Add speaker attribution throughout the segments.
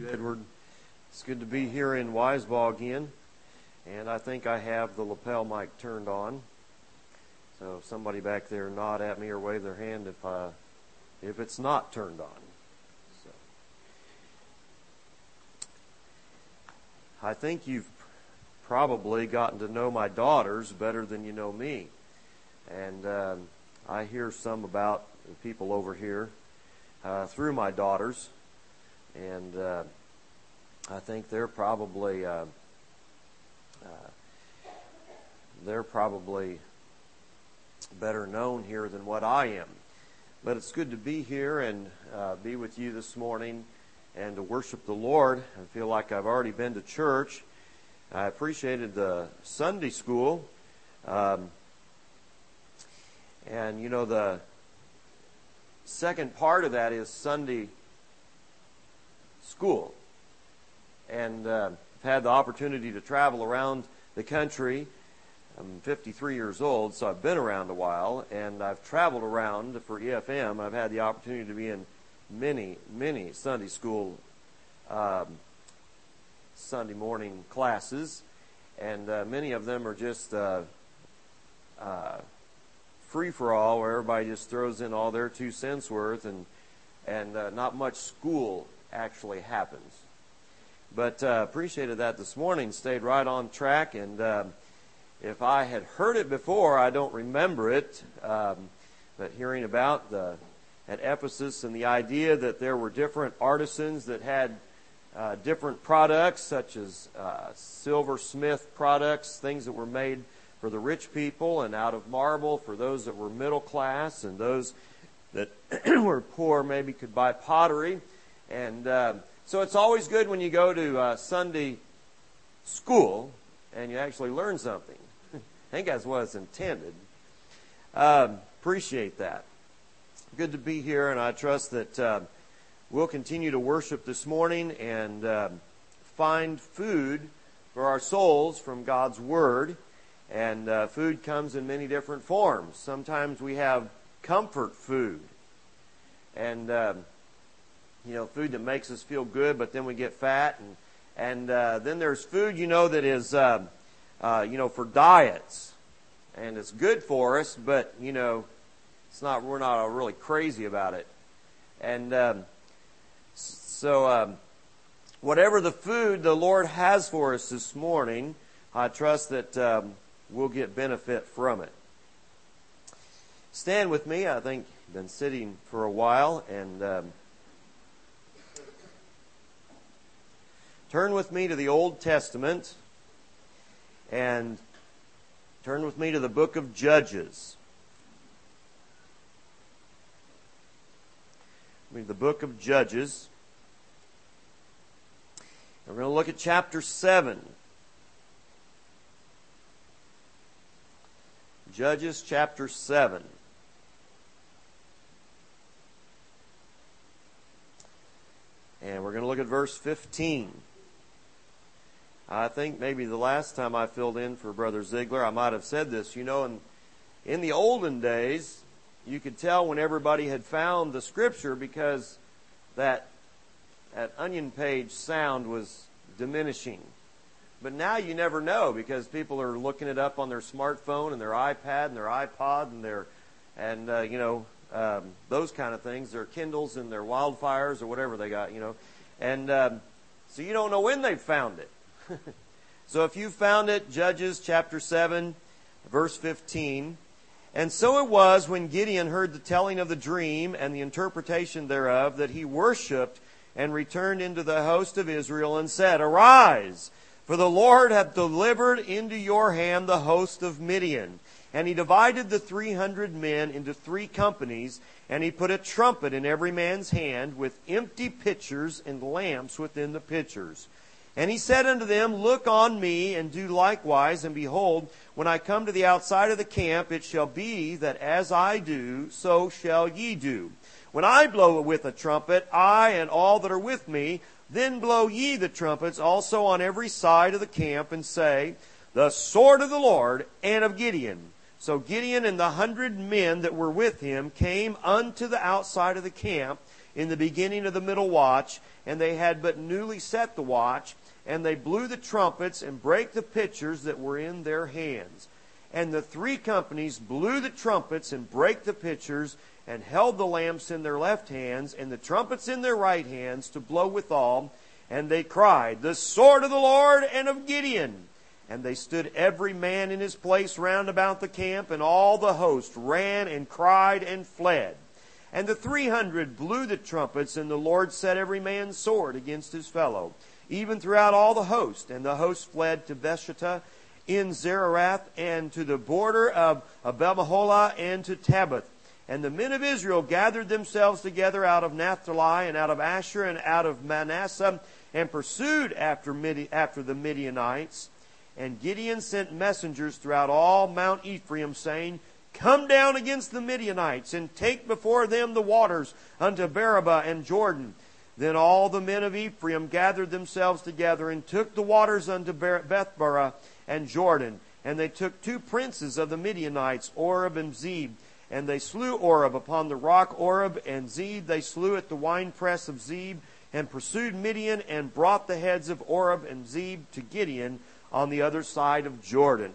Speaker 1: you, Edward. It's good to be here in Wiseball again. And I think I have the lapel mic turned on. So if somebody back there nod at me or wave their hand if it's not turned on. So I think you've probably gotten to know my daughters better than you know me. And I hear some about the people over here through my daughters. And I think they're probably better known here than what I am. But it's good to be here and be with you this morning and to worship the Lord. I feel like I've already been to church. I appreciated the Sunday school. And, you know, the second part of that is Sunday school. And I've had the opportunity to travel around the country. I'm 53 years old, so I've been around a while, and I've traveled around for EFM. I've had the opportunity to be in many Sunday school Sunday morning classes, and many of them are just free-for-all, where everybody just throws in all their 2 cents worth, and not much school actually happens. But appreciated that this morning, stayed right on track, and if I had heard it before, I don't remember it, but hearing about at Ephesus and the idea that there were different artisans that had different products, such as silversmith products, things that were made for the rich people, and out of marble for those that were middle class, and those that were poor maybe could buy pottery. And so it's always good when you go to Sunday school and you actually learn something. I think that's what it's intended. Appreciate that. Good to be here, and I trust that we'll continue to worship this morning and find food for our souls from God's Word. And food comes in many different forms. Sometimes we have comfort food. And food that makes us feel good, but then we get fat. And then there's food, that is, for diets. And it's good for us, but, it's not. We're not really crazy about it. And so whatever the food the Lord has for us this morning, I trust that we'll get benefit from it. Stand with me. I think you've been sitting for a while, and turn with me to the Old Testament, and turn with me to the book of Judges. The book of Judges. We're going to look at chapter 7. Judges chapter 7. And we're going to look at verse 15. I think maybe the last time I filled in for Brother Ziegler, I might have said this. In the olden days, you could tell when everybody had found the Scripture because that onion page sound was diminishing. But now you never know because people are looking it up on their smartphone and their iPad and their iPod and those kind of things, their Kindles and their Wildfires or whatever they got, And so you don't know when they've found it. So if you found it, Judges chapter 7, verse 15. And so it was when Gideon heard the telling of the dream and the interpretation thereof that he worshipped and returned into the host of Israel and said, Arise, for the Lord hath delivered into your hand the host of Midian. And he divided the 300 men into 3 companies, and he put a trumpet in every man's hand with empty pitchers and lamps within the pitchers. And he said unto them, Look on me, and do likewise, and behold, when I come to the outside of the camp, it shall be that as I do, so shall ye do. When I blow with a trumpet, I and all that are with me, then blow ye the trumpets also on every side of the camp, and say, The sword of the Lord and of Gideon. So Gideon and the 100 men that were with him came unto the outside of the camp, in the beginning of the middle watch, and they had but newly set the watch, and they blew the trumpets and brake the pitchers that were in their hands. And the three companies blew the trumpets and brake the pitchers, and held the lamps in their left hands, and the trumpets in their right hands, to blow withal. And they cried, The sword of the Lord and of Gideon. And they stood every man in his place round about the camp, and all the host ran and cried and fled. And the 300 blew the trumpets, and the Lord set every man's sword against his fellow, even throughout all the host. And the host fled to Bethshittah in Zererath, and to the border of Abel-Meholah, and to Tabbath. And the men of Israel gathered themselves together out of Naphtali, and out of Asher, and out of Manasseh, and pursued after the Midianites. And Gideon sent messengers throughout all Mount Ephraim, saying, Come down against the Midianites, and take before them the waters unto Beersheba and Jordan. Then all the men of Ephraim gathered themselves together, and took the waters unto Bethbara and Jordan. And they took 2 princes of the Midianites, Oreb and Zeb. And they slew Oreb upon the rock Oreb, and Zeb they slew at the winepress of Zeb, and pursued Midian, and brought the heads of Oreb and Zeb to Gideon on the other side of Jordan.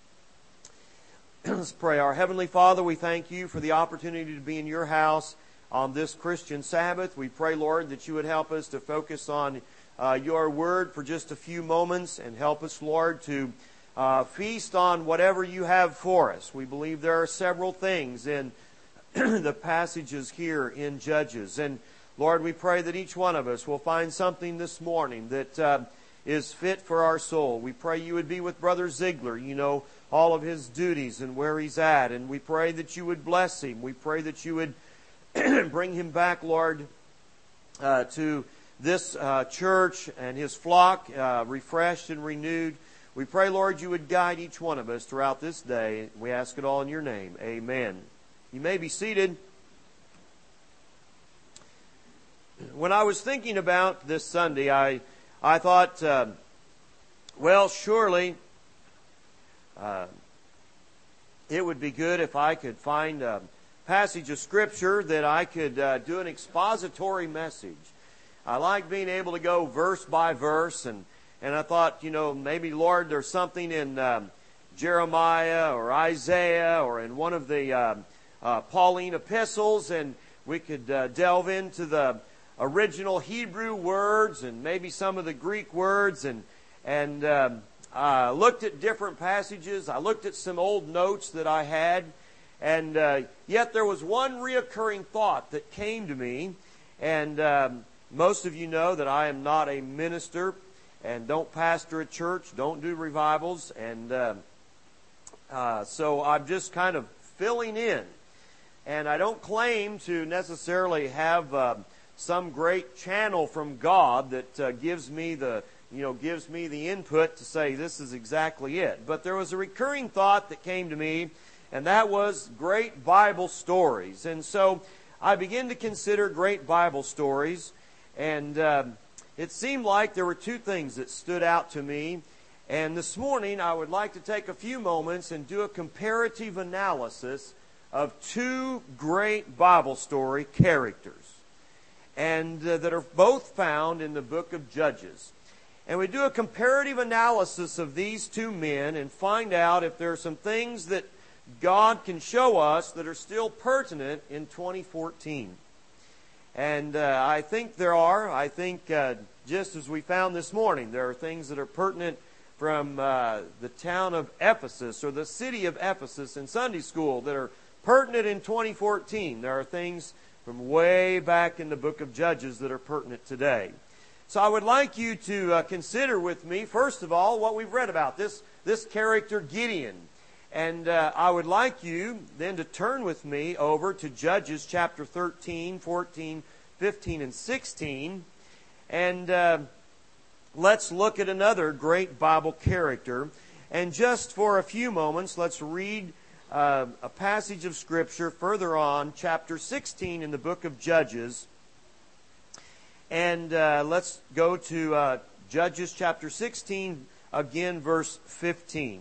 Speaker 1: Let's pray. Our Heavenly Father, we thank you for the opportunity to be in your house on this Christian Sabbath. We pray, Lord, that you would help us to focus on your word for just a few moments, and help us, Lord, to feast on whatever you have for us. We believe there are several things in the passages here in Judges. And Lord, we pray that each one of us will find something this morning that is fit for our soul. We pray you would be with Brother Ziegler. You know all of his duties and where he's at. And we pray that you would bless him. We pray that you would bring him back, Lord, to this church and his flock, refreshed and renewed. We pray, Lord, you would guide each one of us throughout this day. We ask it all in your name. Amen. You may be seated. When I was thinking about this Sunday, I thought, well, surely it would be good if I could find a passage of Scripture that I could do an expository message. I like being able to go verse by verse, and I thought, maybe, Lord, there's something in Jeremiah or Isaiah or in one of the Pauline epistles, and we could delve into the original Hebrew words and maybe some of the Greek words, and looked at different passages. I looked at some old notes that I had, and yet there was one reoccurring thought that came to me, and most of you know that I am not a minister and don't pastor a church, don't do revivals, and so I'm just kind of filling in. And I don't claim to necessarily have some great channel from God that gives me the input to say this is exactly it. But there was a recurring thought that came to me, and that was great Bible stories. And so I began to consider great Bible stories, and it seemed like there were 2 things that stood out to me. And this morning I would like to take a few moments and do a comparative analysis of 2 great Bible story characters, and that are both found in the book of Judges. And we do a comparative analysis of these 2 men and find out if there are some things that God can show us that are still pertinent in 2014. And I think there are. I think just as we found this morning, there are things that are pertinent from the town of Ephesus or the city of Ephesus in Sunday school that are pertinent in 2014. There are things from way back in the book of Judges that are pertinent today. So I would like you to consider with me, first of all, what we've read about, this character Gideon. And I would like you then to turn with me over to Judges chapter 13, 14, 15, and 16. And let's look at another great Bible character. And just for a few moments, let's read a passage of Scripture further on, chapter 16 in the book of Judges. And let's go to Judges chapter 16, again, verse 15.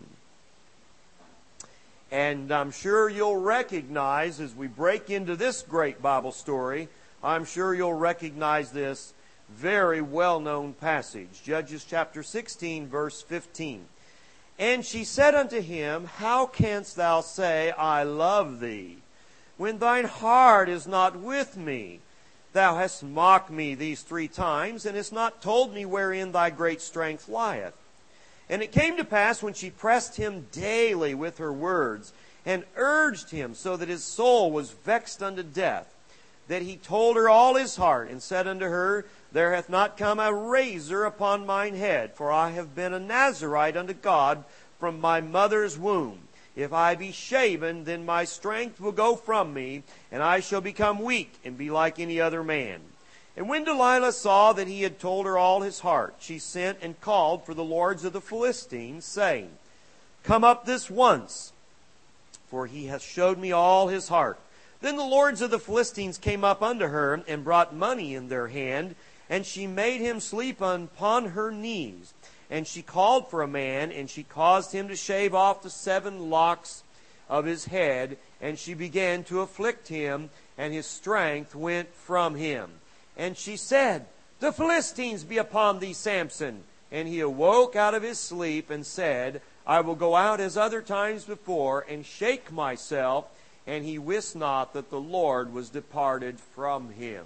Speaker 1: And I'm sure you'll recognize as we break into this great Bible story I'm sure you'll recognize this very well-known passage. Judges chapter 16, verse 15. And she said unto him, How canst thou say, I love thee, when thine heart is not with me? Thou hast mocked me these 3 times, and hast not told me wherein thy great strength lieth. And it came to pass, when she pressed him daily with her words, and urged him so that his soul was vexed unto death, that he told her all his heart, and said unto her, There hath not come a razor upon mine head, for I have been a Nazarite unto God from my mother's womb. If I be shaven, then my strength will go from me, and I shall become weak, and be like any other man. And when Delilah saw that he had told her all his heart, she sent and called for the lords of the Philistines, saying, Come up this once, for he hath showed me all his heart. Then the lords of the Philistines came up unto her, and brought money in their hand, and she made him sleep upon her knees. And she called for a man, and she caused him to shave off the 7 locks of his head, and she began to afflict him, and his strength went from him. And she said, The Philistines be upon thee, Samson. And he awoke out of his sleep, and said, I will go out as other times before, and shake myself. And he wist not that the Lord was departed from him.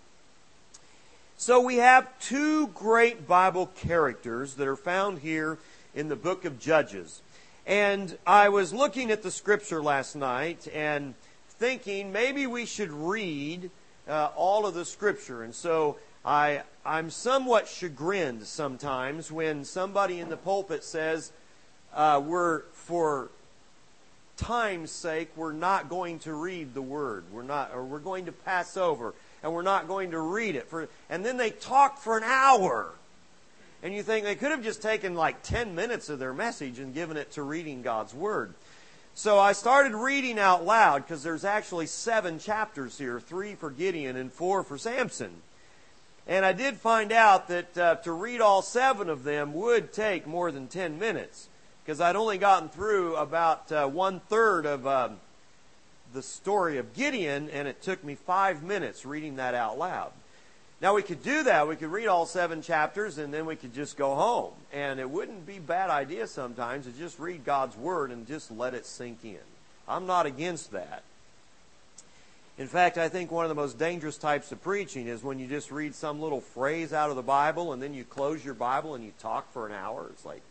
Speaker 1: So we have 2 great Bible characters that are found here in the book of Judges. And I was looking at the scripture last night and thinking maybe we should read all of the scripture. And so I'm somewhat chagrined sometimes when somebody in the pulpit says, for time's sake, we're not going to read the Word. We're going to pass over, and we're not going to read it. And then they talk for an hour. And you think they could have just taken like 10 minutes of their message and given it to reading God's Word. So I started reading out loud, because there's actually 7 chapters here, 3 for Gideon and 4 for Samson. And I did find out that to read all 7 of them would take more than 10 minutes, because I'd only gotten through about 1/3 of the story of Gideon, and it took me 5 minutes reading that out loud. Now we could do that. We could read all 7 chapters, and then we could just go home. And it wouldn't be a bad idea sometimes to just read God's Word and just let it sink in. I'm not against that. In fact, I think one of the most dangerous types of preaching is when you just read some little phrase out of the Bible, and then you close your Bible and you talk for an hour. It's like,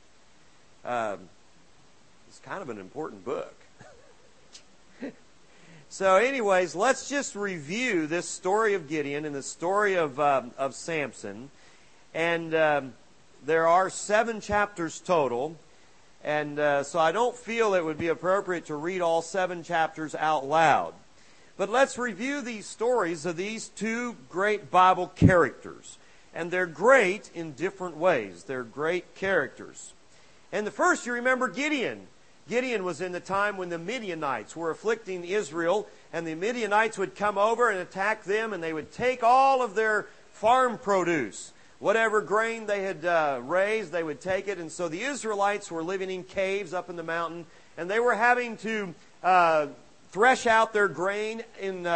Speaker 1: it's kind of an important book. So anyways, let's just review this story of Gideon and the story of Samson. And there are 7 chapters total. And so I don't feel it would be appropriate to read all 7 chapters out loud. But let's review these stories of these 2 great Bible characters. And they're great in different ways. They're great characters. And the first, you remember Gideon. Gideon was in the time when the Midianites were afflicting Israel, and the Midianites would come over and attack them, and they would take all of their farm produce. Whatever grain they had raised, they would take it. And so the Israelites were living in caves up in the mountain, and they were having to thresh out their grain in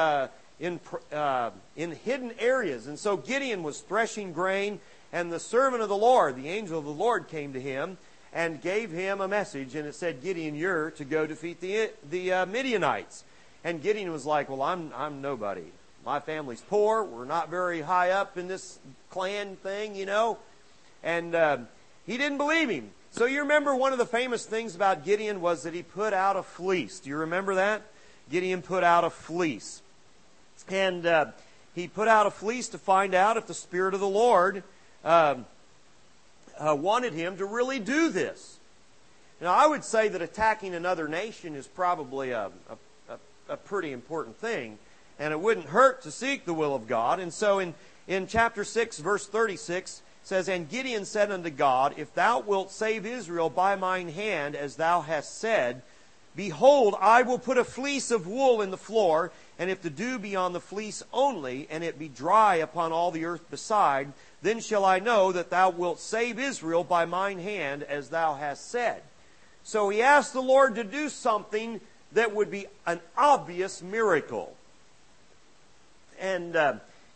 Speaker 1: hidden areas. And so Gideon was threshing grain, and the servant of the Lord, the angel of the Lord, came to him and gave him a message, and it said, Gideon, you're to go defeat the Midianites. And Gideon was like, well, I'm nobody. My family's poor. We're not very high up in this clan thing, you know. And he didn't believe him. So you remember one of the famous things about Gideon was that he put out a fleece. Do you remember that? Gideon put out a fleece. And he put out a fleece to find out if the Spirit of the Lord wanted him to really do this. Now, I would say that attacking another nation is probably a pretty important thing, and it wouldn't hurt to seek the will of God. And so in chapter 6, verse 36, it says, And Gideon said unto God, If thou wilt save Israel by mine hand, as thou hast said, behold, I will put a fleece of wool in the floor, and if the dew be on the fleece only, and it be dry upon all the earth beside, then shall I know that thou wilt save Israel by mine hand, as thou hast said. So he asked the Lord to do something that would be an obvious miracle. And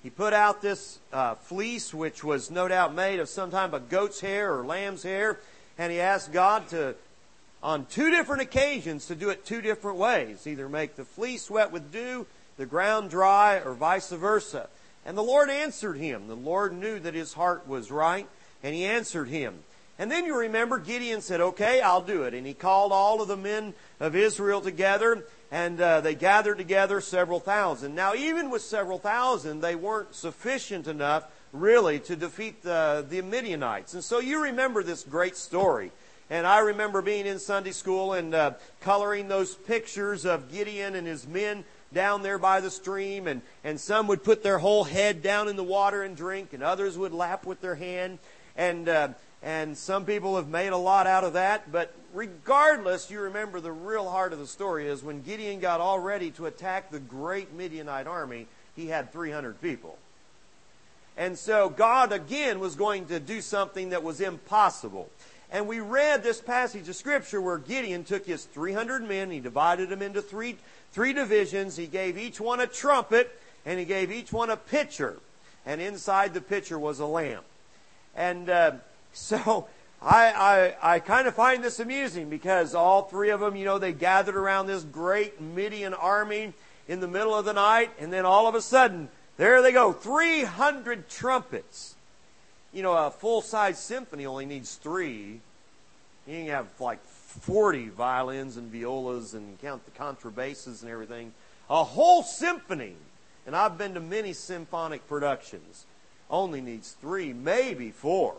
Speaker 1: He put out this fleece, which was no doubt made of some type of goat's hair or lamb's hair, and he asked God to, on 2 different occasions, to do it 2 different ways. Either make the fleece wet with dew, the ground dry, or vice versa. And the Lord answered him. The Lord knew that his heart was right, and he answered him. And then you remember Gideon said, okay, I'll do it. And he called all of the men of Israel together, and they gathered together several thousand. Now, even with several thousand, they weren't sufficient enough, really, to defeat the Midianites. And so you remember this great story. And I remember being in Sunday school and coloring those pictures of Gideon and his men down there by the stream. And some would put their whole head down in the water and drink, and others would lap with their hand. And some people have made a lot out of that. But regardless, you remember the real heart of the story is when Gideon got all ready to attack the great Midianite army, he had 300 people. And so God again was going to do something that was impossible. And we read this passage of Scripture where Gideon took his 300 men, he divided them into three divisions. He gave each one a trumpet, and he gave each one a pitcher. And inside the pitcher was a lamb. And so I kind of find this amusing because all 3 of them, they gathered around this great Midian army in the middle of the night, and then all of a sudden, there they go, 300 trumpets. A full-size symphony only needs 3. You can have like 40 violins and violas and count the contrabasses and everything. A whole symphony, and I've been to many symphonic productions, only needs 3, maybe 4.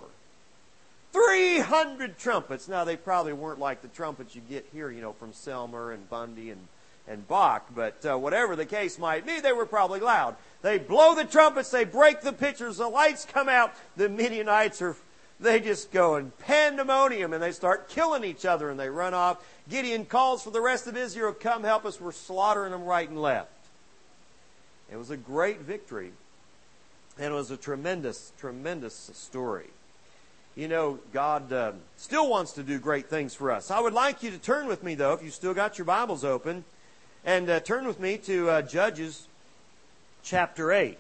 Speaker 1: 300 trumpets. Now, they probably weren't like the trumpets you get here, from Selmer and Bundy and Bach. But whatever the case might be, they were probably loud. They blow the trumpets, they break the pitchers, the lights come out. The Midianites they just go in pandemonium, and they start killing each other, and they run off. Gideon calls for the rest of Israel, come help us, we're slaughtering them right and left. It was a great victory, and it was a tremendous, tremendous story. God still wants to do great things for us. I would like you to turn with me, though, if you still got your Bibles open, and turn with me to Judges chapter 8.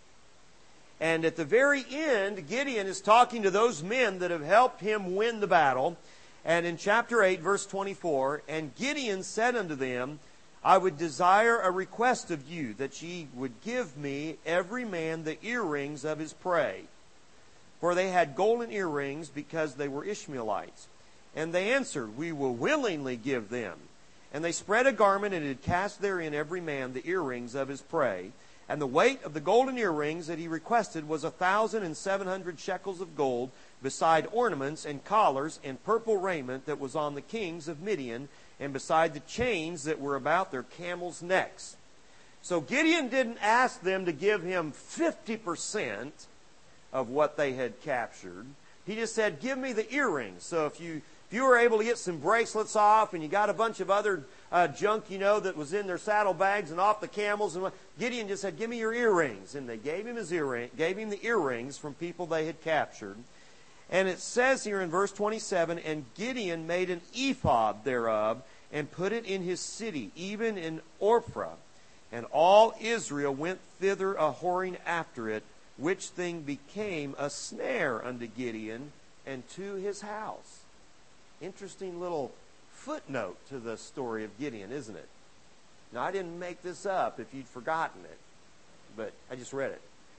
Speaker 1: And at the very end, Gideon is talking to those men that have helped him win the battle. And in chapter 8, verse 24, and Gideon said unto them, I would desire a request of you, that ye would give me every man the earrings of his prey. For they had golden earrings, because they were Ishmaelites. And they answered, we will willingly give them. And they spread a garment, and did cast therein every man the earrings of his prey. And the weight of the golden earrings that he requested was 1,700 shekels of gold, beside ornaments and collars and purple raiment that was on the kings of Midian, and beside the chains that were about their camels' necks. So Gideon didn't ask them to give him 50% of what they had captured. He just said, give me the earrings. So if you were able to get some bracelets off, and you got a bunch of other junk, that was in their saddlebags and off the camels, and Gideon just said, give me your earrings. And they gave him the earrings from people they had captured. And it says here in verse 27, and Gideon made an ephod thereof, and put it in his city, even in Ophrah. And all Israel went thither a-whoring after it, which thing became a snare unto Gideon and to his house. Interesting little footnote to the story of Gideon, isn't it? Now, I didn't make this up if you'd forgotten it, but I just read it.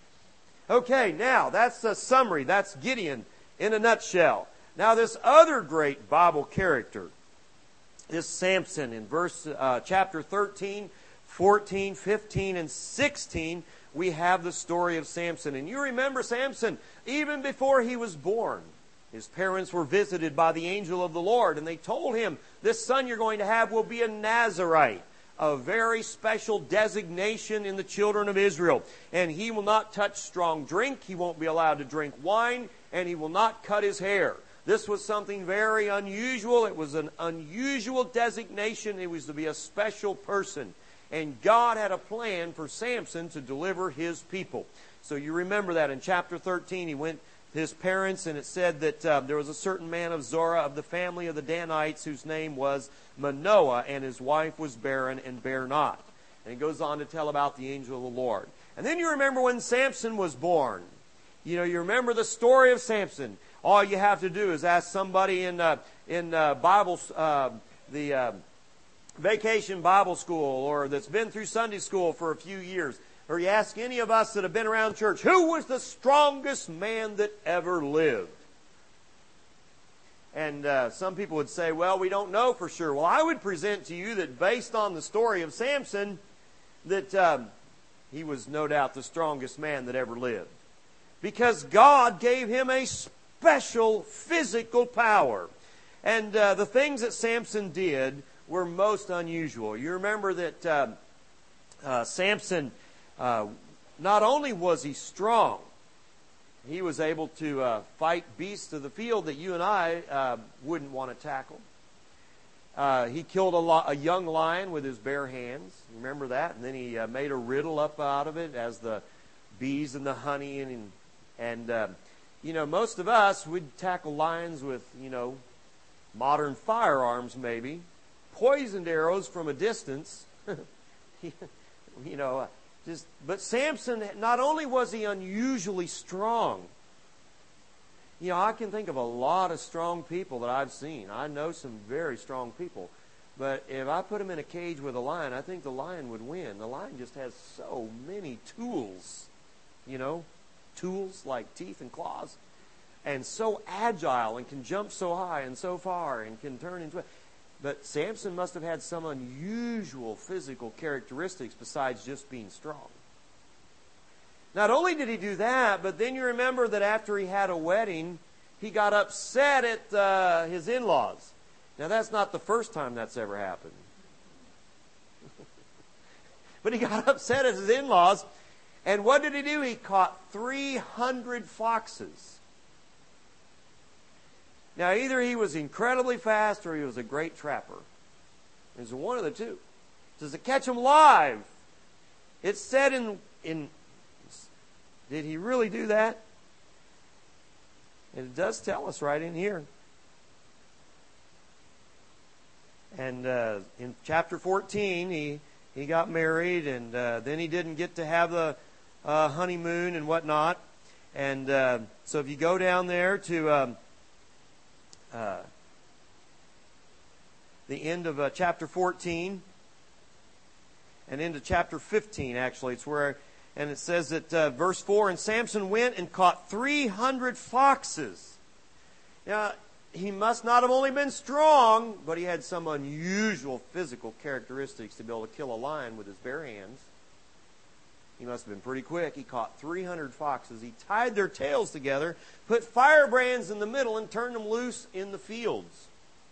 Speaker 1: Okay, now, that's a summary. That's Gideon in a nutshell. Now, this other great Bible character is Samson. In chapter 13, 14, 15, and 16, we have the story of Samson. And you remember Samson, even before he was born, his parents were visited by the angel of the Lord, and they told him, this son you're going to have will be a Nazarite, a very special designation in the children of Israel. And he will not touch strong drink, he won't be allowed to drink wine, and he will not cut his hair. This was something very unusual. It was an unusual designation. It was to be a special person. And God had a plan for Samson to deliver his people. So you remember that in chapter 13, he went to his parents, and it said that there was a certain man of Zorah of the family of the Danites whose name was Manoah, and his wife was barren and bare not. And he goes on to tell about the angel of the Lord. And then you remember when Samson was born. You remember the story of Samson. All you have to do is ask somebody in Bible, the Vacation Bible School, or that's been through Sunday school for a few years, or you ask any of us that have been around church, who was the strongest man that ever lived? And some people would say, well, we don't know for sure. Well, I would present to you that based on the story of Samson, that he was no doubt the strongest man that ever lived. Because God gave him a special physical power. And the things that Samson did were most unusual. You remember that Samson, not only was he strong, he was able to fight beasts of the field that you and I wouldn't want to tackle. He killed a young lion with his bare hands. Remember that? And then he made a riddle up out of it as the bees and the honey. And most of us would tackle lions with, modern firearms maybe. Poisoned arrows from a distance. But Samson, not only was he unusually strong, I can think of a lot of strong people that I've seen. I know some very strong people. But if I put him in a cage with a lion, I think the lion would win. The lion just has so many tools, tools like teeth and claws, and so agile and can jump so high and so far and can turn into it. But Samson must have had some unusual physical characteristics besides just being strong. Not only did he do that, but then you remember that after he had a wedding, he got upset at his in-laws. Now, that's not the first time that's ever happened. But he got upset at his in-laws, and what did he do? He caught 300 foxes. Now, either he was incredibly fast or he was a great trapper. It was one of the two. It says to catch him live. It said in did he really do that? And it does tell us right in here. And in chapter 14, he got married, and then he didn't get to have the honeymoon and whatnot. And so if you go down there to the end of chapter 14 and into chapter 15, actually, it's where, and it says that verse 4, and Samson went and caught 300 foxes. Now, he must not have only been strong, but he had some unusual physical characteristics to be able to kill a lion with his bare hands. He must have been pretty quick. He caught 300 foxes. He tied their tails together, put firebrands in the middle, and turned them loose in the fields.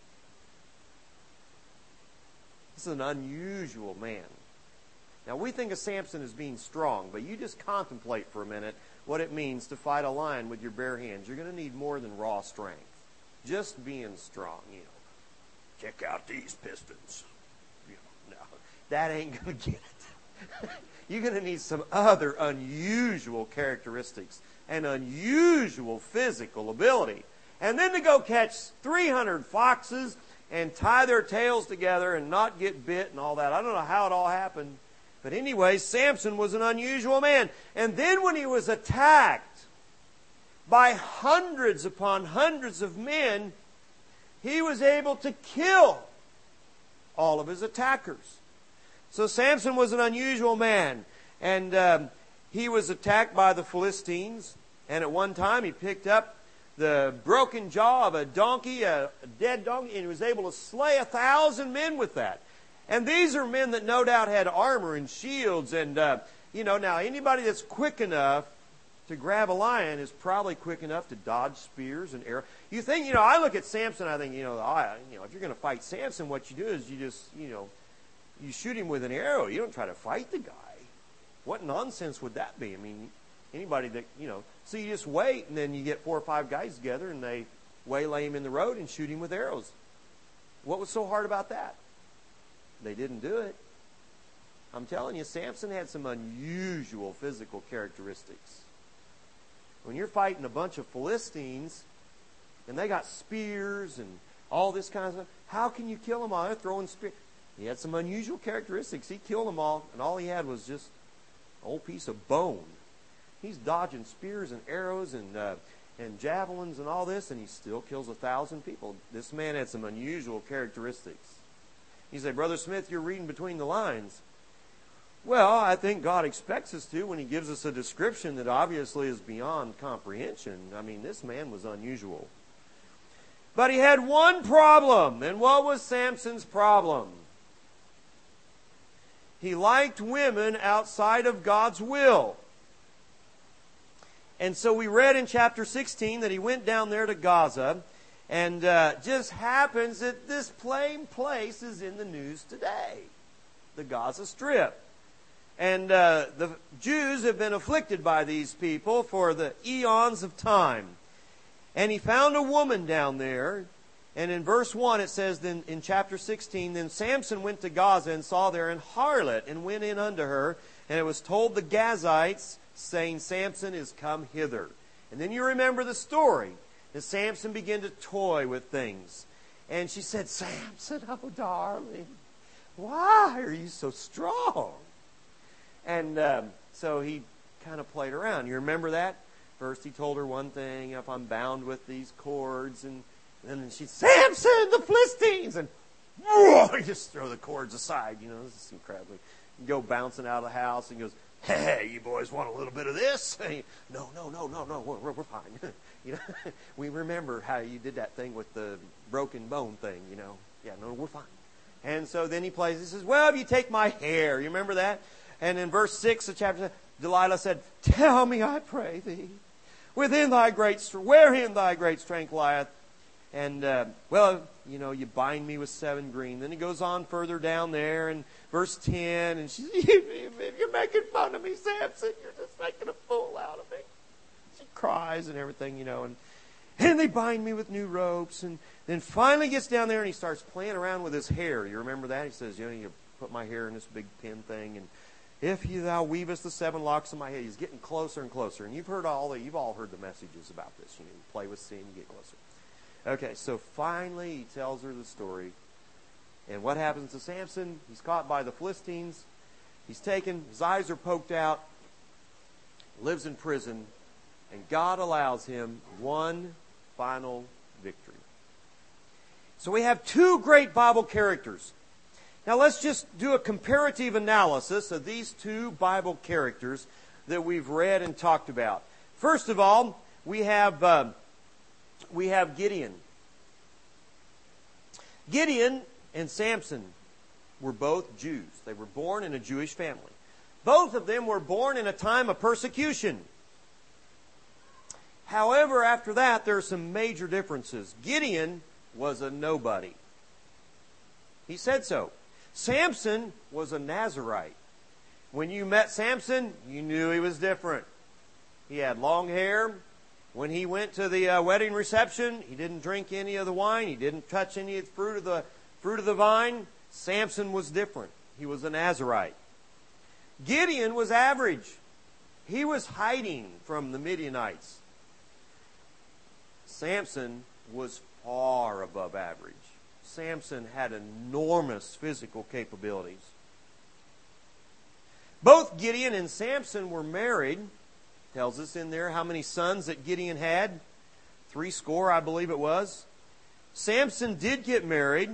Speaker 1: This is an unusual man. Now, we think of Samson as being strong, but you just contemplate for a minute what it means to fight a lion with your bare hands. You're going to need more than raw strength. Just being strong, Check out these pistons. No, that ain't going to get it. You're going to need some other unusual characteristics and unusual physical ability. And then to go catch 300 foxes and tie their tails together and not get bit and all that. I don't know how it all happened. But anyway, Samson was an unusual man. And then when he was attacked by hundreds upon hundreds of men, he was able to kill all of his attackers. So Samson was an unusual man. And he was attacked by the Philistines. And at one time he picked up the broken jaw of a donkey, a dead donkey, and he was able to slay 1,000 men with that. And these are men that no doubt had armor and shields. And, now anybody that's quick enough to grab a lion is probably quick enough to dodge spears and arrows. You think, I look at Samson, I think, if you're going to fight Samson, what you do is you just, you shoot him with an arrow. You don't try to fight the guy. What nonsense would that be? I mean, anybody that, so you just wait, and then you get 4 or 5 guys together, and they waylay him in the road and shoot him with arrows. What was so hard about that? They didn't do it. I'm telling you, Samson had some unusual physical characteristics. When you're fighting a bunch of Philistines, and they got spears and all this kind of stuff, how can you kill them all? They're throwing spears. He had some unusual characteristics. He killed them all, and all he had was just old piece of bone. He's dodging spears and arrows and javelins and all this, and he still kills 1,000 people. This man had some unusual characteristics. You say, Brother Smith, you're reading between the lines. Well, I think God expects us to when He gives us a description that obviously is beyond comprehension. I mean, this man was unusual. But he had one problem. And what was Samson's problem? He liked women outside of God's will. And so we read in chapter 16 that he went down there to Gaza. And just happens that this plain place is in the news today. The Gaza Strip. And the Jews have been afflicted by these people for the eons of time. And he found a woman down there. And in verse 1 it says, then in chapter 16, then Samson went to Gaza and saw there an harlot and went in unto her. And it was told the Gazites, saying, Samson is come hither. And then you remember the story. And Samson began to toy with things. And she said, Samson, oh darling, why are you so strong? And so he kind of played around. You remember that? First he told her one thing, if I'm bound with these cords. And then she said, Samson, the Philistines! And whoa, he just throw the cords aside. You know, this is incredibly. You go bouncing out of the house and goes, hey, you boys want a little bit of this? No, we're fine. You know, we remember how you did that thing with the broken bone thing, you know. Yeah, no, we're fine. And so then he plays, he says, well, if you take my hair, you remember that? And in verse 6 of chapter 7, Delilah said, tell me, I pray thee, wherein thy great strength lieth. And, well, you know, you bind me with 7 green. Then he goes on further down there in verse 10. And she's, you're making fun of me, Samson. You're just making a fool out of me. She cries and everything, you know. And they bind me with new ropes. And then finally gets down there and he starts playing around with his hair. You remember that? He says, you know, you put my hair in this big pin thing. And if thou weavest the 7 locks of my head. He's getting closer and closer. And you've all heard the messages about this. You know, you play with sin, you get closer. Okay, so finally he tells her the story. And what happens to Samson? He's caught by the Philistines. He's taken, his eyes are poked out, lives in prison, and God allows him one final victory. So we have 2 great Bible characters. Now let's just do a comparative analysis of these 2 Bible characters that we've read and talked about. First of all, we have Gideon. Gideon and Samson were both Jews. They were born in a Jewish family. Both of them were born in a time of persecution. However, after that, there are some major differences. Gideon was a nobody. He said so. Samson was a Nazirite. When you met Samson, you knew he was different. He had long hair. When he went to the wedding reception, he didn't drink any of the wine. He didn't touch any of the fruit of the vine. Samson was different. He was a Nazirite. Gideon was average. He was hiding from the Midianites. Samson was far above average. Samson had enormous physical capabilities. Both Gideon and Samson were married. Tells us in there how many sons that Gideon had. 70, I believe it was. Samson did get married.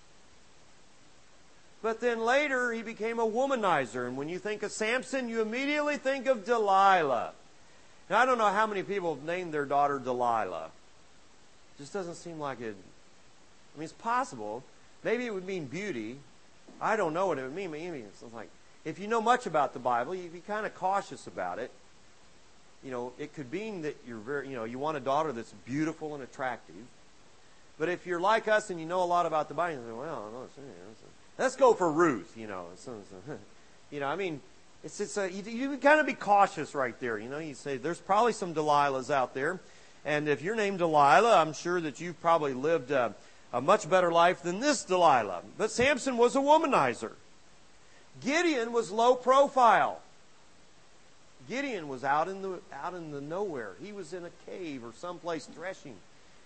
Speaker 1: But then later he became a womanizer. And when you think of Samson, you immediately think of Delilah. Now I don't know how many people have named their daughter Delilah. It just doesn't seem like it. I mean, it's possible. Maybe it would mean beauty. I don't know what it would mean. It's like, if you know much about the Bible, you'd be kind of cautious about it. You know, it could mean that you want a daughter that's beautiful and attractive. But if you're like us and you know a lot about the Bible, you say, well, let's go for Ruth. You know, I mean, you kind of be cautious right there. You know, you say there's probably some Delilahs out there, and if you're named Delilah, I'm sure that you've probably lived a much better life than this Delilah. But Samson was a womanizer. Gideon was low profile. Gideon was out in the nowhere. He was in a cave or someplace threshing.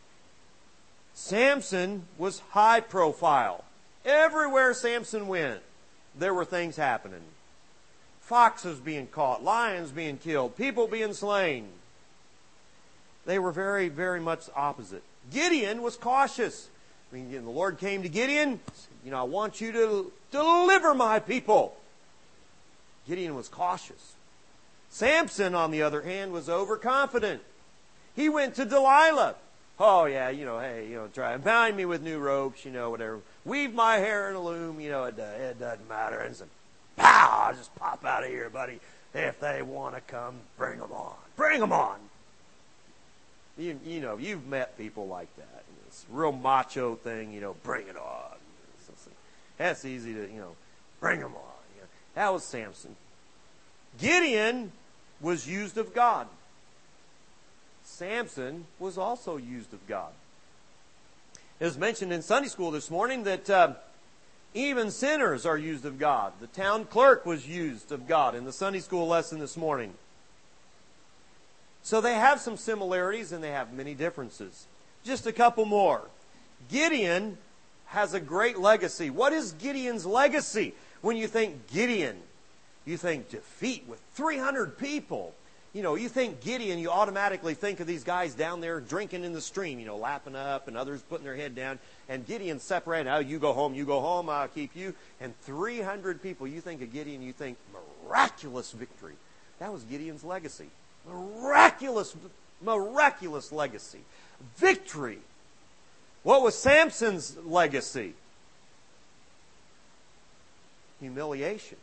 Speaker 1: Samson was high profile. Everywhere Samson went, there were things happening. foxes being caught, lions being killed, people being slain. They were very, very much opposite. Gideon was cautious. I mean, the Lord came to Gideon, said, I want you to deliver my people. Gideon was cautious. Samson, on the other hand, was overconfident. He went to Delilah. Oh, yeah, hey, try and bind me with new ropes, whatever. Weave my hair in a loom, it doesn't matter. And said, pow, I'll just pop out of here, buddy. If they want to come, bring them on. Bring them on. You've met people like that. It's a real macho thing, bring it on. That's easy to, bring them on. That was Samson. Gideon was used of God. Samson was also used of God. It was mentioned in Sunday school this morning that even sinners are used of God. The town clerk was used of God in the Sunday school lesson this morning. So they have some similarities and they have many differences. Just a couple more. Gideon has a great legacy. What is Gideon's legacy? When you think Gideon, you think defeat with 300 people. You think Gideon, you automatically think of these guys down there drinking in the stream, lapping up and others putting their head down. And Gideon separated. Oh, you go home, I'll keep you. And 300 people, you think of Gideon, you think miraculous victory. That was Gideon's legacy. Miraculous legacy. Victory. What was Samson's legacy? Humiliation.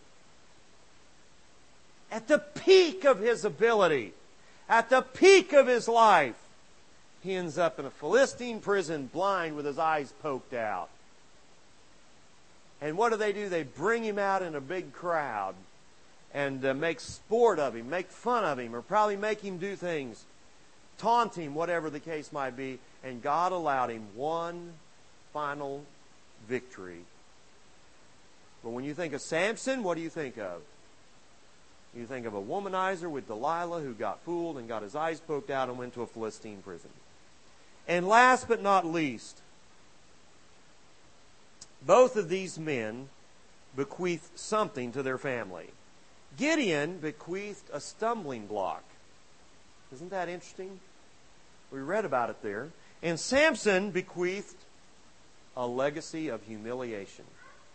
Speaker 1: At the peak of his ability, at the peak of his life, he ends up in a Philistine prison, blind with his eyes poked out. And what do? They bring him out in a big crowd and make sport of him, make fun of him, or probably make him do things, taunt him, whatever the case might be. And God allowed him one final victory. But when you think of Samson, what do you think of? You think of a womanizer with Delilah who got fooled and got his eyes poked out and went to a Philistine prison. And last but not least, both of these men bequeathed something to their family. Gideon bequeathed a stumbling block. Isn't that interesting? We read about it there. And Samson bequeathed a legacy of humiliation.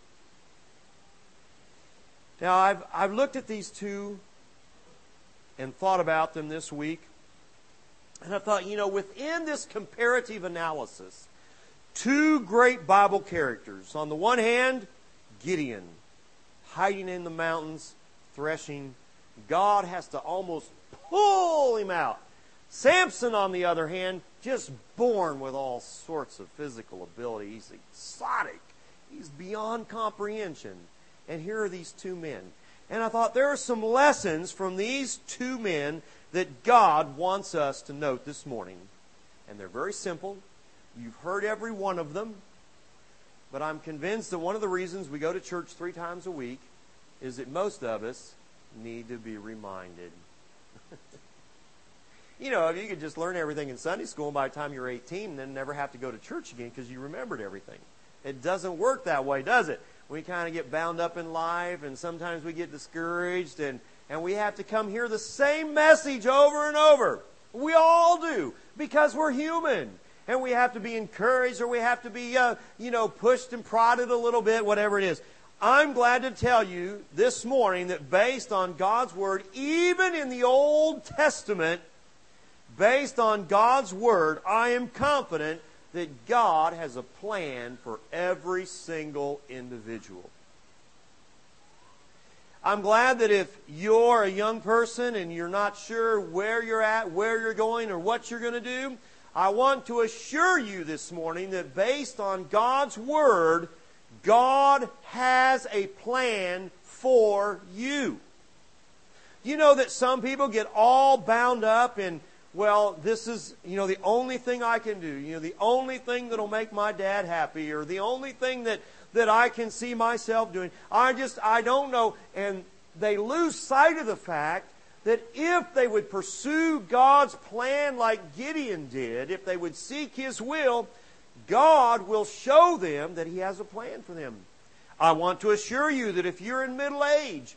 Speaker 1: Now, I've looked at these two and thought about them this week. And I thought, within this comparative analysis, two great Bible characters. On the one hand, Gideon, hiding in the mountains, threshing. God has to almost pull him out. Samson, on the other hand, just born with all sorts of physical ability. He's exotic. He's beyond comprehension. And here are these two men. And I thought there are some lessons from these two men that God wants us to note this morning. And they're very simple. You've heard every one of them. But I'm convinced that one of the reasons we go to church 3 times a week is that most of us need to be reminded. If you could just learn everything in Sunday school, and by the time you're 18, then never have to go to church again because you remembered everything. It doesn't work that way, does it? We kind of get bound up in life, and sometimes we get discouraged, and we have to come hear the same message over and over. We all do, because we're human. And we have to be encouraged, or we have to be, pushed and prodded a little bit, whatever it is. I'm glad to tell you this morning that based on God's Word, even in the Old Testament, based on God's Word, I am confident that God has a plan for every single individual. I'm glad that if you're a young person and you're not sure where you're at, where you're going, or what you're going to do, I want to assure you this morning that based on God's Word, God has a plan for you. You know that some people get all bound up in, well, this is, the only thing I can do. The only thing that'll make my dad happy, or the only thing that I can see myself doing. I don't know. And they lose sight of the fact that if they would pursue God's plan like Gideon did, if they would seek His will, God will show them that He has a plan for them. I want to assure you that if you're in middle age,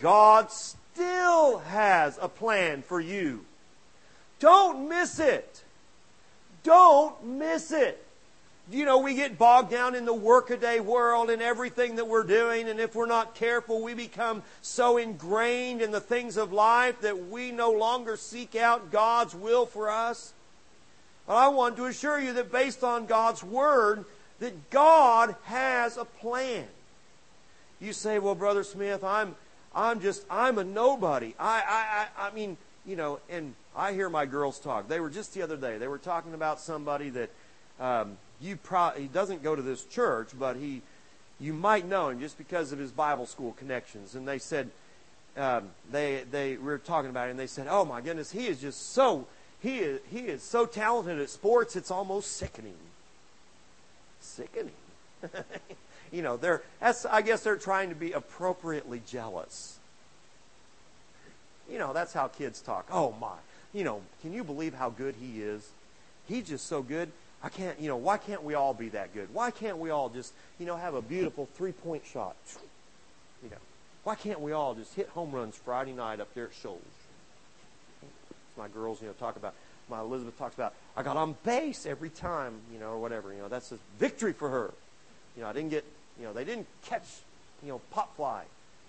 Speaker 1: God still has a plan for you. Don't miss it. Don't miss it. You know, we get bogged down in the workaday world and everything that we're doing, and if we're not careful, we become so ingrained in the things of life that we no longer seek out God's will for us. But I want to assure you that based on God's Word, that God has a plan. You say, well, Brother Smith, I'm a nobody. I mean, you know, and I hear my girls talk. They were just the other day, they were talking about somebody that he doesn't go to this church, but you might know him just because of his Bible school connections. And they said, we were talking about it, and they said, oh my goodness, he is just so, he is so talented at sports, it's almost sickening. Sickening. You know, I guess they're trying to be appropriately jealous. You know, that's how kids talk. Oh my, you know, can you believe how good he is? He's just so good. I can't, you know, why can't we all be that good? Why can't we all just, you know, have a beautiful 3-point shot? You know, why can't we all just hit home runs Friday night up there at Shoals? My girls, you know, talk about, my Elizabeth talks about, I got on base every time, you know, or whatever. You know, that's a victory for her. You know, I didn't get, you know, they didn't catch, you know, pop fly.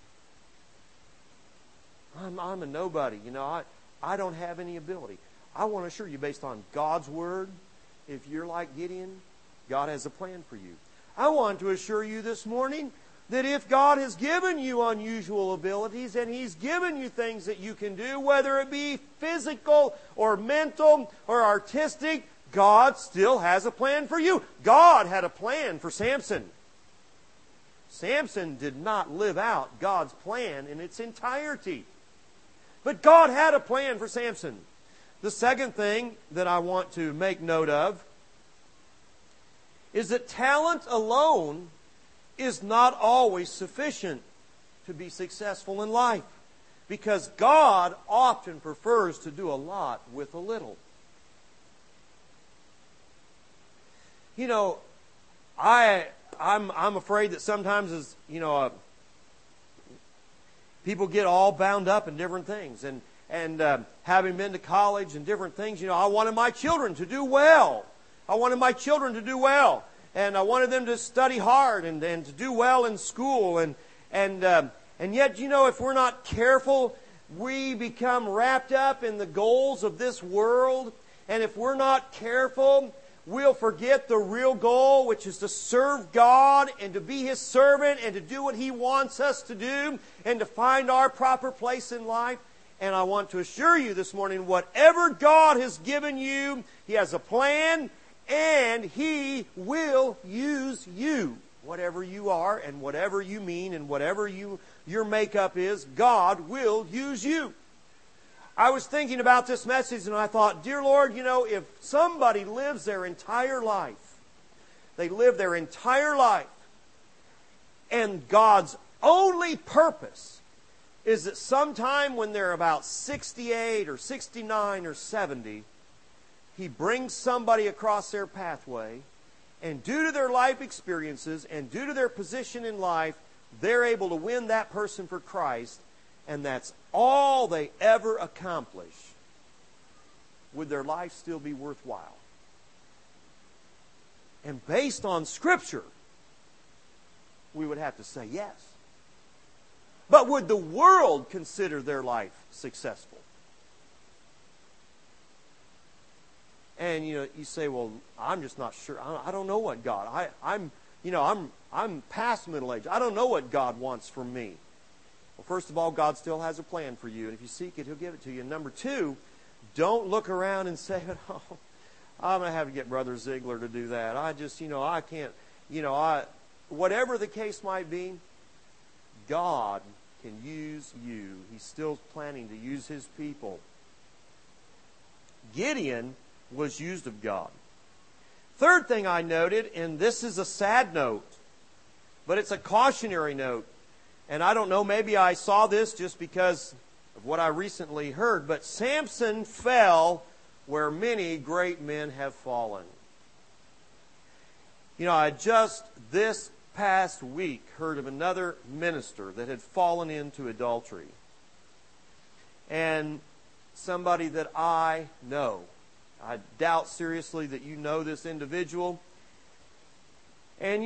Speaker 1: I'm a nobody. You know, I don't have any ability. I want to assure you, based on God's Word, if you're like Gideon, God has a plan for you. I want to assure you this morning that if God has given you unusual abilities and He's given you things that you can do, whether it be physical or mental or artistic, God still has a plan for you. God had a plan for Samson. Samson did not live out God's plan in its entirety. But God had a plan for Samson. The second thing that I want to make note of is that talent alone is not always sufficient to be successful in life, because God often prefers to do a lot with a little. You know, I'm afraid that sometimes, as you know, people get all bound up in different things, and having been to college and different things, you know, I wanted my children to do well. I wanted my children to do well, and I wanted them to study hard and to do well in school, and yet, you know, if we're not careful, we become wrapped up in the goals of this world, and if we're not careful, we'll forget the real goal, which is to serve God and to be His servant and to do what He wants us to do and to find our proper place in life. And I want to assure you this morning, whatever God has given you, He has a plan and He will use you. Whatever you are and whatever you mean and whatever your makeup is, God will use you. I was thinking about this message and I thought, dear Lord, you know, if somebody lives their entire life, they live their entire life, and God's only purpose is that sometime when they're about 68 or 69 or 70, He brings somebody across their pathway, and due to their life experiences and due to their position in life, they're able to win that person for Christ, and that's all they ever accomplish. Would their life still be worthwhile? And based on Scripture, we would have to say yes. But would the world consider their life successful? And you know, you say, well, I'm just not sure. I don't know what God. I'm past middle age. I don't know what God wants from me. Well, first of all, God still has a plan for you, and if you seek it, He'll give it to you. And number two, don't look around and say, "Oh, I'm going to have to get Brother Ziegler to do that. I just, I can't, whatever the case might be, God can use you. He's still planning to use His people." Gideon was used of God. Third thing I noted, and this is a sad note, but it's a cautionary note. And I don't know, maybe I saw this just because of what I recently heard, but Samson fell where many great men have fallen. You know, this past week heard of another minister that had fallen into adultery. And somebody that I know. I doubt seriously that you know this individual. And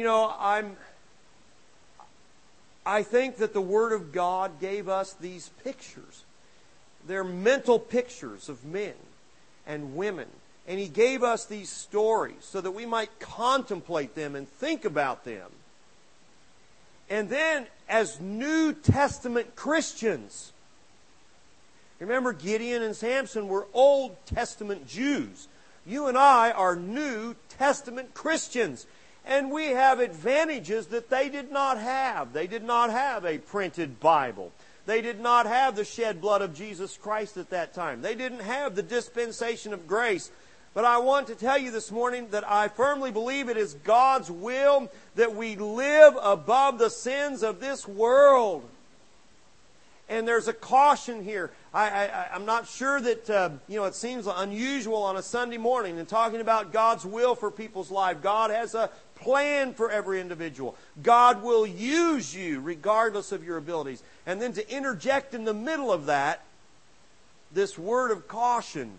Speaker 1: I think that the Word of God gave us these pictures. They're mental pictures of men and women. And He gave us these stories so that we might contemplate them and think about them. And then, as New Testament Christians, remember Gideon and Samson were Old Testament Jews. You and I are New Testament Christians. And we have advantages that they did not have. They did not have a printed Bible. They did not have the shed blood of Jesus Christ at that time. They didn't have the dispensation of grace. But I want to tell you this morning that I firmly believe it is God's will that we live above the sins of this world. And there's a caution here. I'm not sure that, it seems unusual on a Sunday morning and talking about God's will for people's life. God has a plan for every individual. God will use you regardless of your abilities. And then to interject in the middle of that, this word of caution.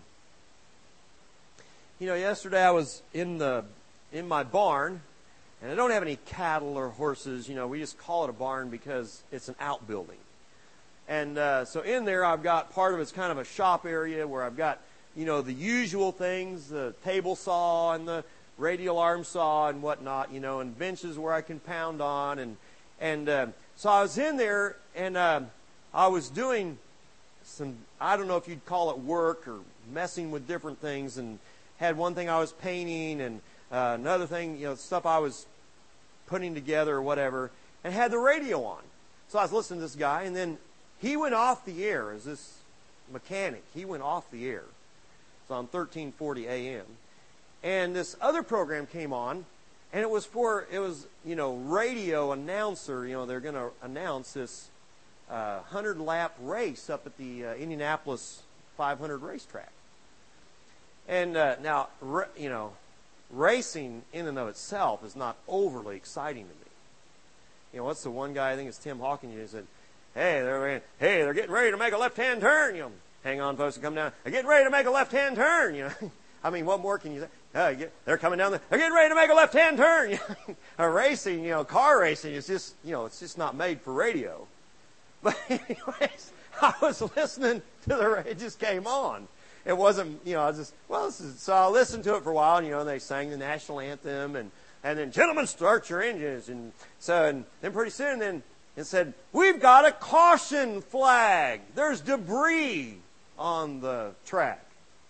Speaker 1: Yesterday I was in my barn, and I don't have any cattle or horses. We just call it a barn because it's an outbuilding. And so in there I've got part of it's kind of a shop area where I've got, the usual things, the table saw and the radial arm saw and whatnot, and benches where I can pound on. And so I was in there and I was doing some, I don't know if you'd call it work or messing with different things, and had one thing I was painting and another thing, stuff I was putting together or whatever, and had the radio on. So I was listening to this guy, and then he went off the air as this mechanic. He went off the air. It's on 1340 AM. And this other program came on, and it was radio announcer. They're going to announce this 100-lap race up at the Indianapolis 500 racetrack. And now, racing in and of itself is not overly exciting to me. What's the one guy, I think it's Tim Hawkins, he said, they're getting ready to make a left-hand turn. Hang on, folks, and come down. They're getting ready to make a left-hand turn. I mean, what more can you say? They're coming down there. They're getting ready to make a left-hand turn. A racing, car racing is just, it's just not made for radio. But anyways, I was listening to it just came on. It wasn't, so I listened to it for a while, and they sang the national anthem, and then, gentlemen, start your engines. And then pretty soon, then it said, we've got a caution flag. There's debris on the track.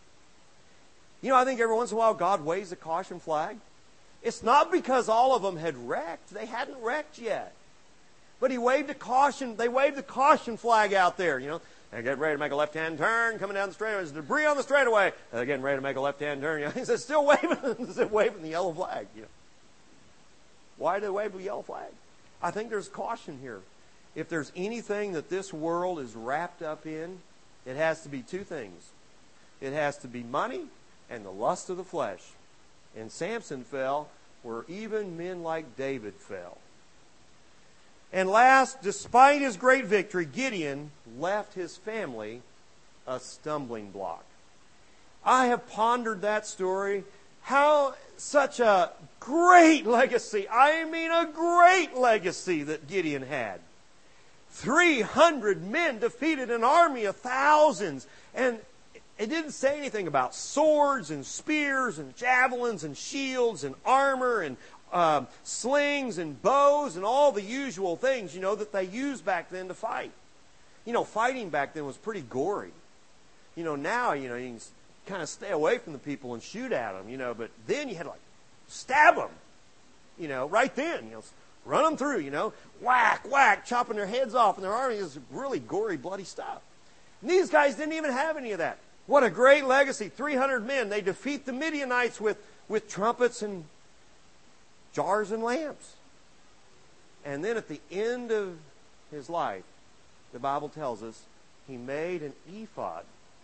Speaker 1: I think every once in a while God waves a caution flag. It's not because all of them had wrecked. They hadn't wrecked yet. But He waved a caution. They waved the caution flag out there, They're getting ready to make a left-hand turn, coming down the straightaway. There's debris on the straightaway. They're getting ready to make a left-hand turn. He says, still waving the yellow flag. Why do they wave the yellow flag? I think there's caution here. If there's anything that this world is wrapped up in, it has to be two things. It has to be money and the lust of the flesh. And Samson fell where even men like David fell. And last, despite his great victory, Gideon left his family a stumbling block. I have pondered that story. How such a great legacy, I mean a great legacy that Gideon had. 300 men defeated an army of thousands. And it didn't say anything about swords and spears and javelins and shields and armor and slings and bows and all the usual things, that they used back then to fight. Fighting back then was pretty gory. Now, you can kind of stay away from the people and shoot at them, but then you had to stab them, right then, run them through, whack, whack, chopping their heads off, and their army is really gory, bloody stuff. And these guys didn't even have any of that. What a great legacy. 300 men. They defeat the Midianites with trumpets and jars and lamps. And then at the end of his life, the Bible tells us, he made an ephod.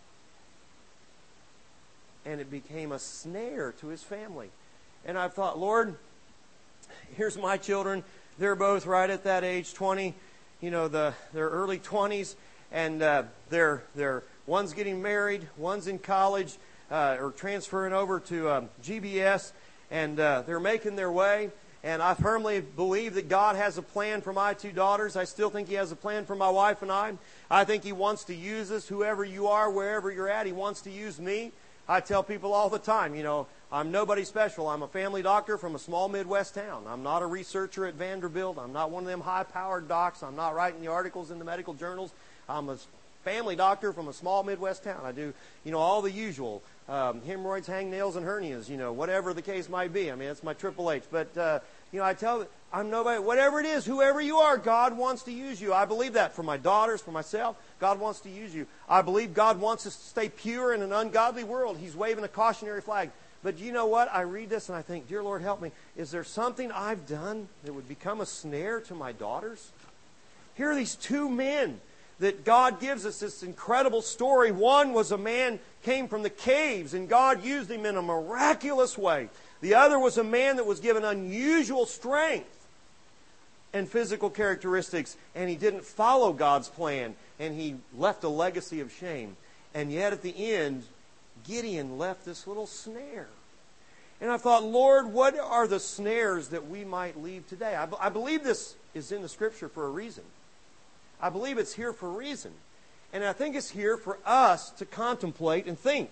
Speaker 1: And it became a snare to his family. And I thought, Lord, here's my children. they're both right at that age, 20, their early 20s, and they're one's getting married, one's in college, or transferring over to GBS, and they're making their way. And I firmly believe that God has a plan for my two daughters. I still think He has a plan for my wife and I. I think He wants to use us, whoever you are, wherever you're at. He wants to use me. I tell people all the time, I'm nobody special. I'm a family doctor from a small Midwest town. I'm not a researcher at Vanderbilt. I'm not one of them high-powered docs. I'm not writing the articles in the medical journals. I'm a family doctor from a small Midwest town. I do, all the usual, hemorrhoids, hangnails, and hernias, whatever the case might be. I mean, that's my Triple H. But, I tell I'm nobody, whatever it is, whoever you are, God wants to use you. I believe that for my daughters, for myself. God wants to use you. I believe God wants us to stay pure in an ungodly world. He's waving a cautionary flag. But you know what? I read this and I think, dear Lord, help me. Is there something I've done that would become a snare to my daughters? Here are these two men that God gives us this incredible story. One was a man came from the caves and God used him in a miraculous way. The other was a man that was given unusual strength and physical characteristics, and he didn't follow God's plan, and he left a legacy of shame. And yet at the end, Gideon left this little snare. And I thought, Lord, what are the snares that we might leave today? I believe this is in the Scripture for a reason. I believe it's here for a reason. And I think it's here for us to contemplate and think.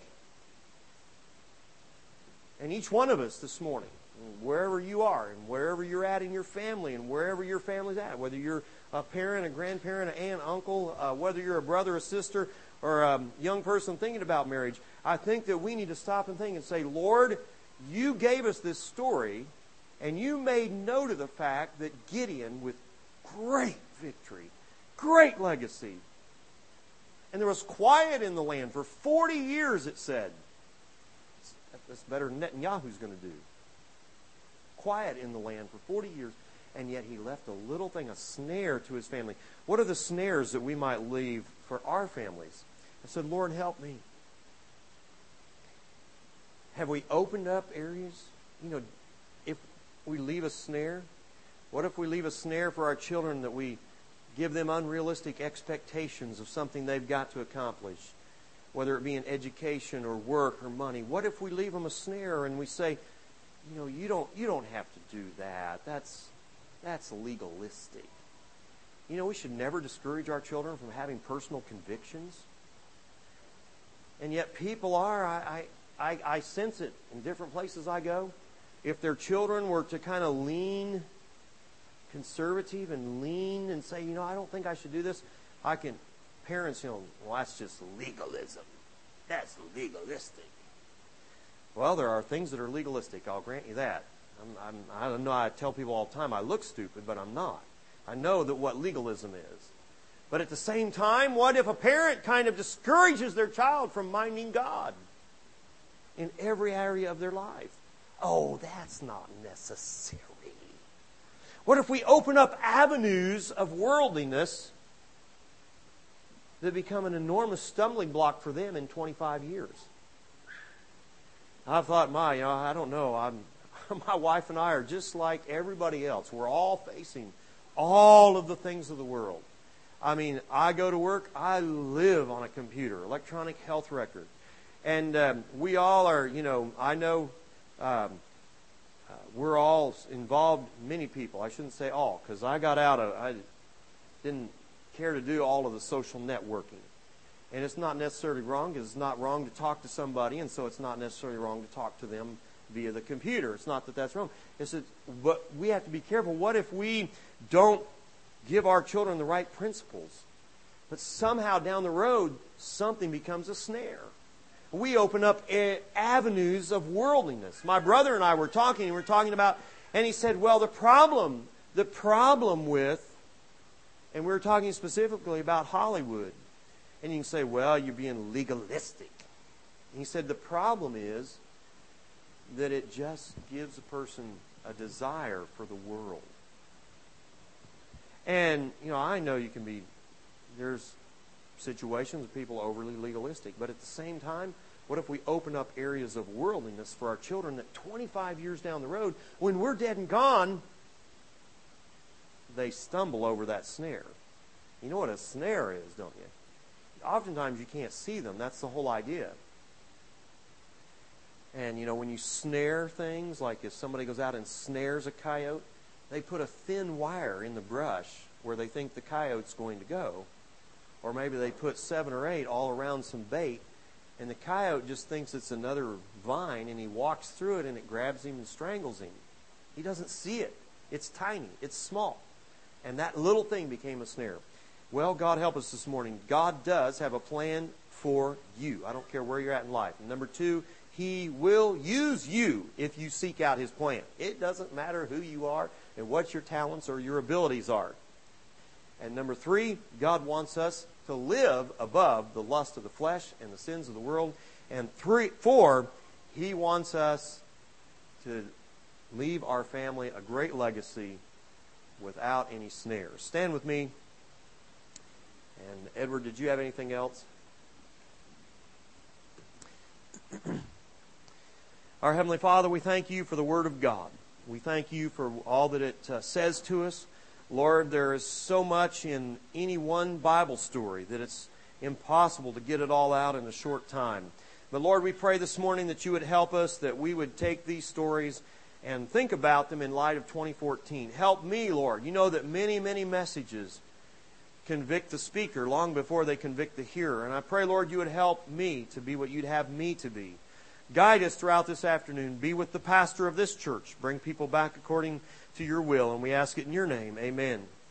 Speaker 1: And each one of us this morning, wherever you are, and wherever you're at in your family, and wherever your family's at, whether you're a parent, a grandparent, an aunt, uncle, whether you're a brother, a sister, or a young person thinking about marriage, I think that we need to stop and think and say, Lord, you gave us this story, and you made note of the fact that Gideon, with great victory, great legacy, and there was quiet in the land for 40 years, it said. That's better than Netanyahu's going to do. Quiet in the land for 40 years, and yet he left a little thing, a snare to his family. What are the snares that we might leave for our families? I said, Lord, help me. Have we opened up areas? If we leave a snare, what if we leave a snare for our children that we give them unrealistic expectations of something they've got to accomplish, whether it be in education or work or money? What if we leave them a snare and we say, you don't have to do that. That's legalistic. We should never discourage our children from having personal convictions. And yet people are. I sense it in different places I go. If their children were to kind of lean conservative and lean and say, I don't think I should do this, parents, well, that's just legalism. That's legalistic. Well, there are things that are legalistic. I'll grant you that. I don't know. I tell people all the time I look stupid, but I'm not. I know that what legalism is. But at the same time, what if a parent kind of discourages their child from minding God in every area of their life? Oh, that's not necessary. What if we open up avenues of worldliness that become an enormous stumbling block for them in 25 years? I've thought, I don't know. My wife and I are just like everybody else. We're all facing all of the things of the world. I mean, I go to work. I live on a computer, electronic health record. And we all are, I know we're all involved, many people. I shouldn't say all, because I didn't care to do all of the social networking. And it's not necessarily wrong, because it's not wrong to talk to somebody, and so it's not necessarily wrong to talk to them via the computer. It's not that that's wrong. But we have to be careful. What if we don't give our children the right principles, but somehow down the road something becomes a snare? We open up avenues of worldliness. My brother and I were talking, and he said, well, the problem with, and we were talking specifically about Hollywood. And you can say, well, you're being legalistic. And he said, the problem is that it just gives a person a desire for the world. And, I know there's situations where people are overly legalistic. But at the same time, what if we open up areas of worldliness for our children that 25 years down the road, when we're dead and gone, they stumble over that snare. You know what a snare is, don't you? Oftentimes you can't see them. That's the whole idea. And, you know, when you snare things, like if somebody goes out and snares a coyote, they put a thin wire in the brush where they think the coyote's going to go. Or maybe they put 7 or 8 all around some bait, and the coyote just thinks it's another vine, and he walks through it, and it grabs him and strangles him. He doesn't see it. It's tiny. It's small. And that little thing became a snare. Well, God help us this morning. God does have a plan for you. I don't care where you're at in life. And number 2, He will use you if you seek out His plan. It doesn't matter who you are and what your talents or your abilities are. And number 3, God wants us to live above the lust of the flesh and the sins of the world. And 4, He wants us to leave our family a great legacy without any snares. Stand with me. And Edward, did you have anything else? Our Heavenly Father, we thank You for the Word of God. We thank You for all that it says to us. Lord, there is so much in any one Bible story that it's impossible to get it all out in a short time. But Lord, we pray this morning that You would help us, that we would take these stories and think about them in light of 2014. Help me, Lord. You know that many, many messages convict the speaker long before they convict the hearer. And I pray, Lord, You would help me to be what You'd have me to be. Guide us throughout this afternoon. Be with the pastor of this church. Bring people back according to Your will. And we ask it in Your name. Amen.